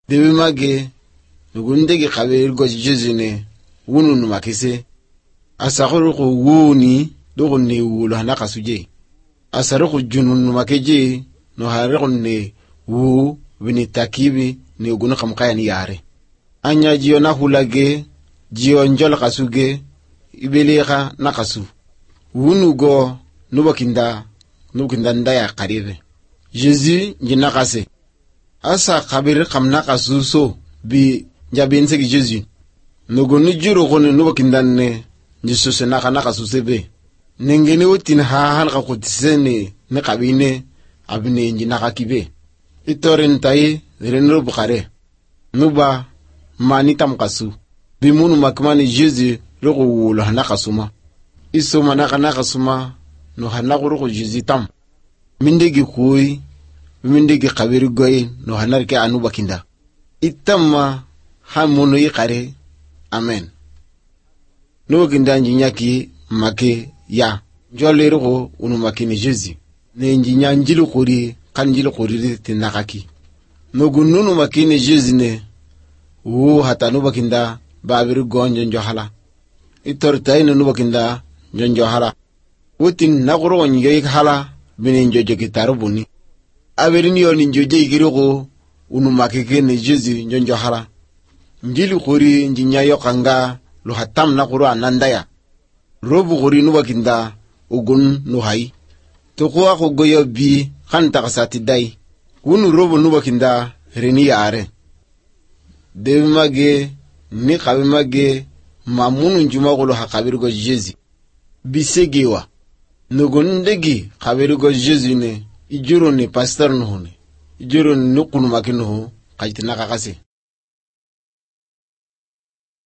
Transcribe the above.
Dewi mage nugundegi kabirgo Jesu ne wunu numakise asakuru ko wuni dogo ne wulo hanaka suje asaru ko junun numakeje no hare ne wu bini takibi ne ugunu kamkaya ni yare anya jiyo na hulage jiyo njol kasuge ibeleka nakasu wunu go nubakinda ndaya karibe Jésus njinakase asa kabir kamna kasuso bi njabinse ki Jésus nugunu juro kone nubakindanne njisose naka susebe nengeni utin halka kutisene ne kabine abine njinaka kibe itorin tai renro bukare nuba manitam kasu bimunu makmani Jésus roko wulo hanaka suma isoma naka suma no hanaka roko Jésus tam mindegi kuy mindegi kabir goy no hanarke anuba kinda itamma hamono yikare amen no kinda njinyaki make ya jolero unu makini Jésus ne njinya njilu kuri kan njilu kuri tinakaki no gununu makini Jésus ne wo hata no bakinda babir gonjo njohala itortai no bakinda njonjo hala wutin nagoro nyoy hala binin jojo kitarubuni aberini yoni njoje igiroko unu makike ne Jésus njonjo hala njili kuri njinya yokanga lo hatam na kuru anandaya robu kuri no bakinda ugun no hai to ko ako goyo bi kan takasati dai unu robu no bakinda reni yare dewi mage ni kabi mage mamunu njuma kulu hakabirgo Jésus bisegewa nugundegi kabirgo Jésus ne ijuro ni pastor nuhune ijuro ni nukunu makinu kajitina kakase